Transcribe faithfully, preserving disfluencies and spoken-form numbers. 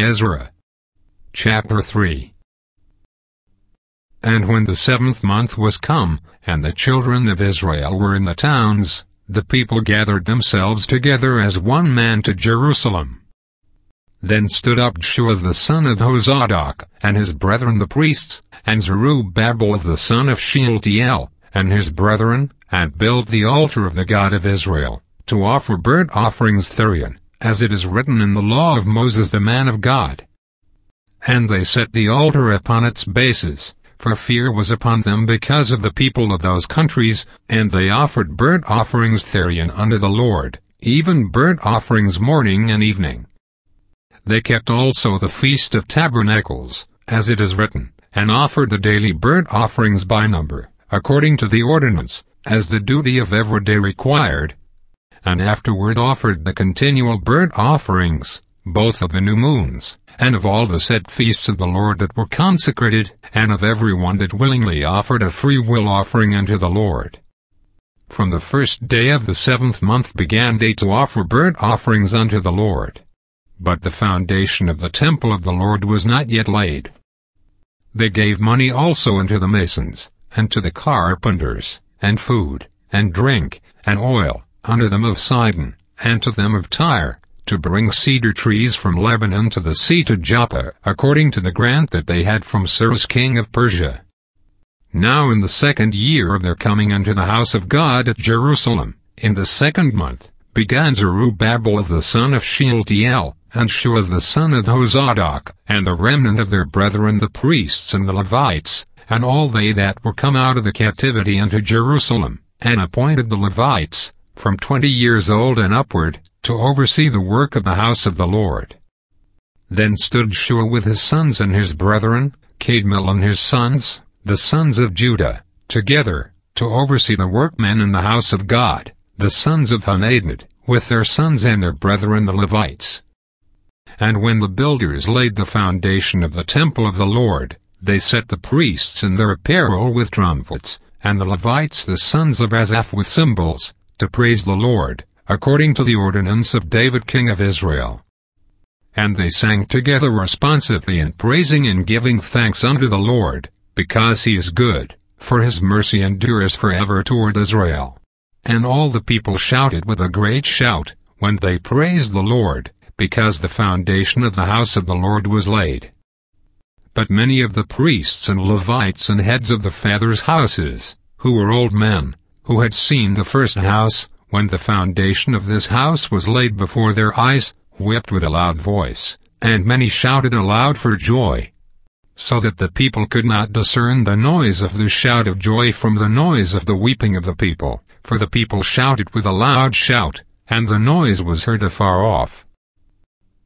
Ezra. Chapter three. And when the seventh month was come, and the children of Israel were in the towns, the people gathered themselves together as one man to Jerusalem. Then stood up Jeshua the son of Jozadak, and his brethren the priests, and Zerubbabel the son of Shealtiel, and his brethren, and built the altar of the God of Israel, to offer burnt offerings therein, as it is written in the law of Moses the man of God. And they set the altar upon its bases, for fear was upon them because of the people of those countries, and they offered burnt offerings therein unto the Lord, even burnt offerings morning and evening. They kept also the Feast of Tabernacles, as it is written, and offered the daily burnt offerings by number, according to the ordinance, as the duty of every day required, and afterward offered the continual burnt offerings, both of the new moons, and of all the set feasts of the Lord that were consecrated, and of every one that willingly offered a freewill offering unto the Lord. From the first day of the seventh month began they to offer burnt offerings unto the Lord. But the foundation of the temple of the Lord was not yet laid. They gave money also unto the masons, and to the carpenters, and food, and drink, and oil, unto them of Sidon, and to them of Tyre, to bring cedar trees from Lebanon to the sea to Joppa, according to the grant that they had from Cyrus king of Persia. Now in the second year of their coming unto the house of God at Jerusalem, in the second month, began Zerubbabel the son of Shealtiel, and Jeshua the son of Jozadak, and the remnant of their brethren the priests and the Levites, and all they that were come out of the captivity unto Jerusalem, and appointed the Levites, from twenty years old and upward, to oversee the work of the house of the Lord. Then stood Jeshua with his sons and his brethren, Kadmiel and his sons, the sons of Judah, together, to oversee the workmen in the house of God, the sons of Henadad, with their sons and their brethren the Levites. And when the builders laid the foundation of the temple of the Lord, they set the priests in their apparel with trumpets, and the Levites the sons of Asaph with cymbals, to praise the Lord, according to the ordinance of David king of Israel. And they sang together responsively in praising and giving thanks unto the Lord, because he is good, for his mercy endures forever toward Israel. And all the people shouted with a great shout, when they praised the Lord, because the foundation of the house of the Lord was laid. But many of the priests and Levites and heads of the fathers' houses, who were old men, who had seen the first house, when the foundation of this house was laid before their eyes, wept with a loud voice, and many shouted aloud for joy, so that the people could not discern the noise of the shout of joy from the noise of the weeping of the people, for the people shouted with a loud shout, and the noise was heard afar off.